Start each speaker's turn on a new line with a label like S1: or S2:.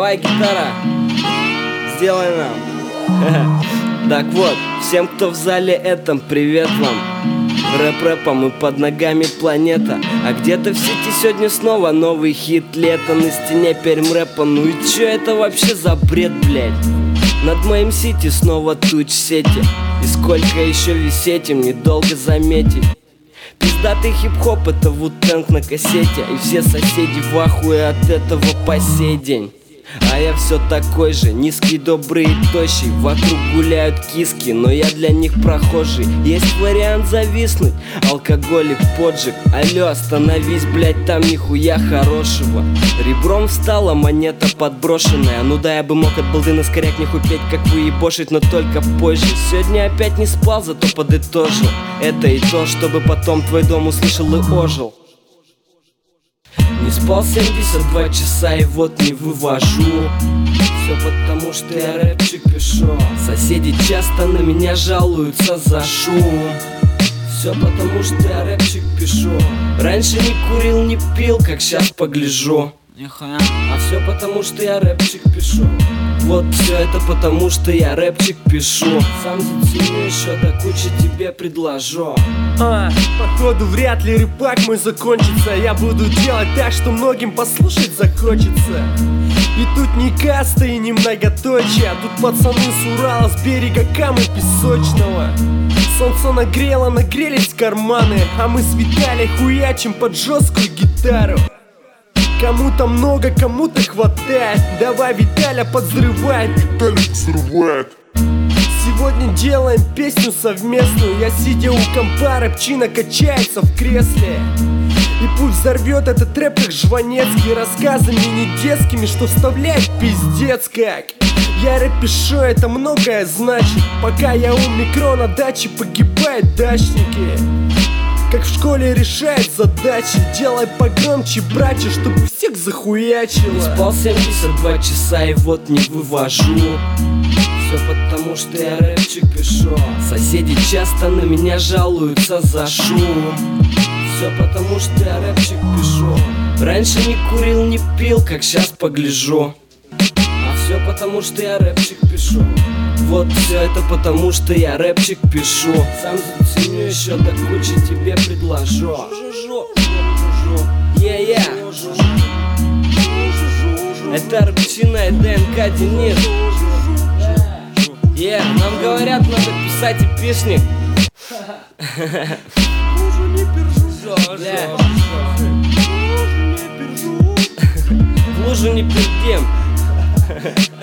S1: Давай, гитара, сделай нам. Так вот, всем, кто в зале этом, привет вам. Рэп-рэпом и под ногами планета. А где-то в сети сегодня снова новый хит лета. На стене пермрэпа, ну и чё это вообще за бред, блядь? Над моим сити снова туч сети. И сколько еще висеть им, недолго заметить. Пиздатый хип-хоп — это Ву-Тэнг на кассете. И все соседи в ахуе от этого по сей день. А я все такой же, низкий, добрый и тощий. Вокруг гуляют киски, но я для них прохожий. Есть вариант зависнуть, алкоголь и поджиг. Алло, остановись, блять, там нихуя хорошего. Ребром встала монета подброшенная. Ну да, я бы мог от балды на скоряк не хупеть, как выебошить, но только позже. Сегодня опять не спал, зато подытожил. Это и то, чтобы потом твой дом услышал и ожил. Не спал 72 часа и вот не вывожу. Все потому, что я рэпчик пишу. Соседи часто на меня жалуются за шум. Все потому, что я рэпчик пишу. Раньше не курил, не пил, как сейчас погляжу. А все потому, что я рэпчик пишу. Вот все это потому, что я рэпчик пишу. Сам заценю еще до кучи тебе предложу.
S2: Походу вряд ли рэпак мой закончится. Я буду делать так, что многим послушать захочется. И тут не каста и не многоточие. Тут пацаны с Урала, с берега Камы песочного. Солнце нагрело, нагрелись карманы. А мы с Виталей хуячим под жесткую гитару. Кому-то много, кому-то хватает. Давай, Виталя, подзрывает.
S3: Виталик взрывает.
S2: Сегодня делаем песню совместную. Я сидя у компа, рэпчина качается в кресле. И пусть взорвет этот рэп как Жванецкий. Рассказами не детскими, что вставляет пиздец как. Я рэп пишу, это многое значит. Пока я у микро на даче, погибают дачники. Как в школе решает задачи. Делай погромче, братья, чтобы всех захуячило.
S1: Не спал 72 часа и вот не вывожу. Все потому, что я рэпчик пишу. Соседи часто на меня жалуются за шум. Все потому, что я рэпчик пишу. Раньше не курил, не пил, как сейчас погляжу. А все потому, что я рэпчик пишу. Вот все это потому, что я рэпчик пишу. Сам заценю еще до кучи тебе предложу. Это рэпчина и ДНК Денис. Нам говорят, надо писать эпишник. В лужу не пердем.